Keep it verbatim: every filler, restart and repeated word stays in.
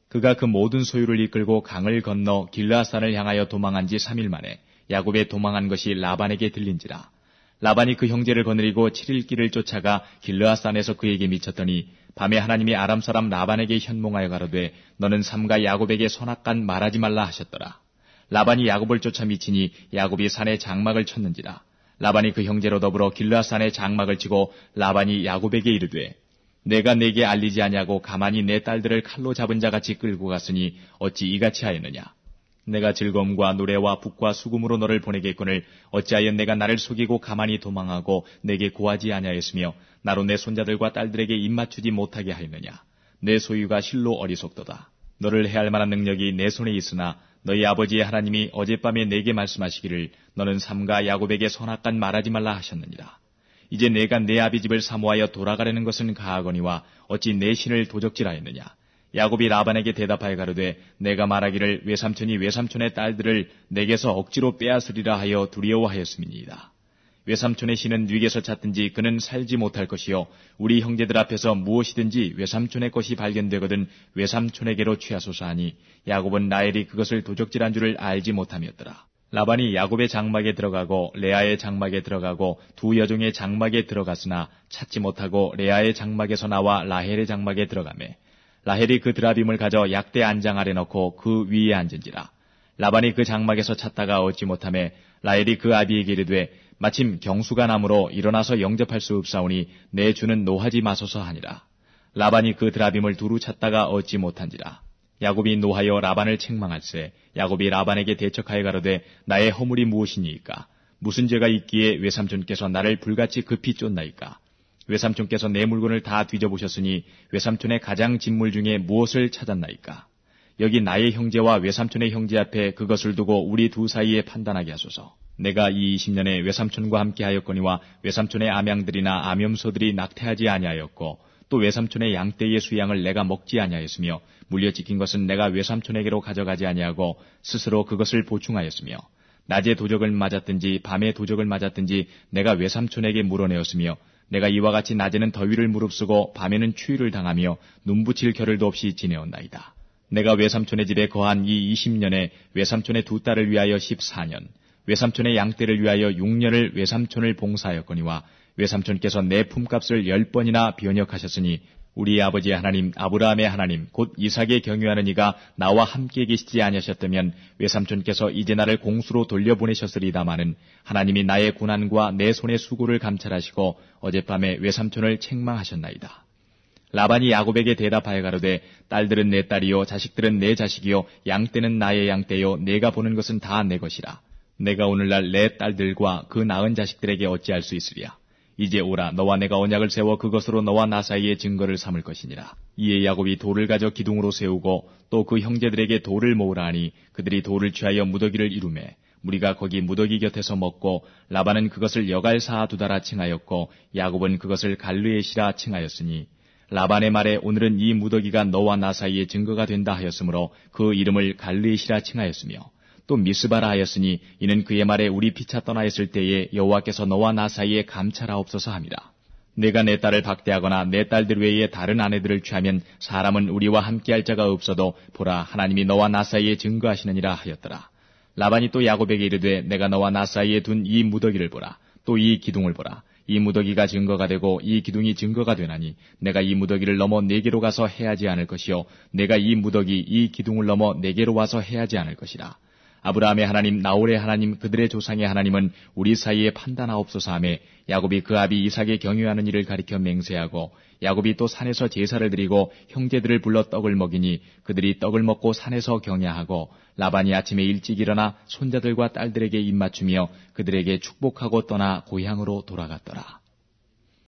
그가 그 모든 소유를 이끌고 강을 건너 길르앗산을 향하여 도망한 지 삼 일 만에 야곱의 도망한 것이 라반에게 들린지라. 라반이 그 형제를 거느리고 칠 일 길을 쫓아가 길르앗산에서 그에게 미쳤더니 밤에 하나님이 아람 사람 라반에게 현몽하여 가로되 너는 삼가 야곱에게 선악간 말하지 말라 하셨더라. 라반이 야곱을 쫓아 미치니 야곱이 산에 장막을 쳤는지라. 라반이 그 형제로 더불어 길르앗산에 장막을 치고 라반이 야곱에게 이르되 내가 내게 알리지 아니하고 가만히 내 딸들을 칼로 잡은 자같이 끌고 갔으니 어찌 이같이 하였느냐. 내가 즐거움과 노래와 북과 수금으로 너를 보내겠거늘 어찌하여 내가 나를 속이고 가만히 도망하고 내게 고하지 아니하였으며 나로 내 손자들과 딸들에게 입맞추지 못하게 하였느냐. 내 소유가 실로 어리석도다. 너를 해할 만한 능력이 내 손에 있으나 너희 아버지의 하나님이 어젯밤에 내게 말씀하시기를 너는 삼가 야곱에게 선악간 말하지 말라 하셨느니라. 이제 내가 내 아비 집을 사모하여 돌아가려는 것은 가하거니와 어찌 내 신을 도적질하였느냐. 야곱이 라반에게 대답하여 가로되 내가 말하기를 외삼촌이 외삼촌의 딸들을 내게서 억지로 빼앗으리라 하여 두려워하였음이니이다. 외삼촌의 신은 뉘게서 찾든지 그는 살지 못할 것이요 우리 형제들 앞에서 무엇이든지 외삼촌의 것이 발견되거든 외삼촌에게로 취하소서 하니 야곱은 라헬이 그것을 도적질한 줄을 알지 못함이었더라. 라반이 야곱의 장막에 들어가고 레아의 장막에 들어가고 두 여종의 장막에 들어갔으나 찾지 못하고 레아의 장막에서 나와 라헬의 장막에 들어가매 라헬이 그 드라빔을 가져 약대 안장 아래 넣고 그 위에 앉은지라. 라반이 그 장막에서 찾다가 얻지 못하매 라헬이 그 아비에게 이르되 마침 경수가 나므로 일어나서 영접할 수 없사오니 내 주는 노하지 마소서 하니라. 라반이 그 드라빔을 두루 찾다가 얻지 못한지라. 야곱이 노하여 라반을 책망할세 야곱이 라반에게 대척하여 가로되 나의 허물이 무엇이니이까. 무슨 죄가 있기에 외삼촌께서 나를 불같이 급히 쫓나이까. 외삼촌께서 내 물건을 다 뒤져보셨으니 외삼촌의 가장 진물 중에 무엇을 찾았나이까. 여기 나의 형제와 외삼촌의 형제 앞에 그것을 두고 우리 두 사이에 판단하게 하소서. 내가 이 이십 년에 외삼촌과 함께 하였거니와 외삼촌의 암양들이나 암염소들이 낙태하지 아니하였고 또 외삼촌의 양떼의 수양을 내가 먹지 아니하였으며 물려 지킨 것은 내가 외삼촌에게로 가져가지 아니하고 스스로 그것을 보충하였으며 낮에 도적을 맞았든지 밤에 도적을 맞았든지 내가 외삼촌에게 물어내었으며 내가 이와 같이 낮에는 더위를 무릅쓰고 밤에는 추위를 당하며 눈붙일 겨를도 없이 지내었나이다. 내가 외삼촌의 집에 거한 이 이십 년에 외삼촌의 두 딸을 위하여 십사 년, 외삼촌의 양떼를 위하여 육 년을 외삼촌을 봉사하였거니와 외삼촌께서 내 품값을 열 번이나 변역하셨으니 우리 아버지의 하나님 아브라함의 하나님 곧 이삭에 경유하는 이가 나와 함께 계시지 아니하셨다면 외삼촌께서 이제 나를 공수로 돌려보내셨으리다마는 하나님이 나의 고난과 내 손의 수고를 감찰하시고 어젯밤에 외삼촌을 책망하셨나이다. 라반이 야곱에게 대답하여 가로되 딸들은 내 딸이요 자식들은 내 자식이요 양떼는 나의 양떼요 내가 보는 것은 다 내 것이라. 내가 오늘날 내 딸들과 그 낳은 자식들에게 어찌할 수 있으랴. 이제 오라 너와 내가 언약을 세워 그것으로 너와 나 사이에 증거를 삼을 것이니라. 이에 야곱이 돌을 가져 기둥으로 세우고 또 그 형제들에게 돌을 모으라 하니 그들이 돌을 취하여 무더기를 이루매 무리가 거기 무더기 곁에서 먹고 라반은 그것을 여갈사하 두다라 칭하였고 야곱은 그것을 갈르에시라 칭하였으니 라반의 말에 오늘은 이 무더기가 너와 나 사이에 증거가 된다 하였으므로 그 이름을 갈르에시라 칭하였으며 또 미스바라 하였으니 이는 그의 말에 우리 피차 떠나 있을 때에 여호와께서 너와 나 사이에 감찰하옵소서 함이라. 내가 내 딸을 박대하거나 내 딸들 외에 다른 아내들을 취하면 사람은 우리와 함께할 자가 없어도 보라 하나님이 너와 나 사이에 증거하시느니라 하였더라. 라반이 또 야곱에게 이르되 내가 너와 나 사이에 둔 이 무더기를 보라. 또 이 기둥을 보라. 이 무더기가 증거가 되고 이 기둥이 증거가 되나니 내가 이 무더기를 넘어 네게로 가서 해하지 않을 것이요 내가 이 무더기 이 기둥을 넘어 네게로 와서 해하지 않을 것이라. 아브라함의 하나님 나홀의 하나님 그들의 조상의 하나님은 우리 사이에 판단하옵소서 하며 야곱이 그 아비 이삭의 경유하는 일을 가리켜 맹세하고 야곱이 또 산에서 제사를 드리고 형제들을 불러 떡을 먹이니 그들이 떡을 먹고 산에서 경야하고 라반이 아침에 일찍 일어나 손자들과 딸들에게 입맞추며 그들에게 축복하고 떠나 고향으로 돌아갔더라.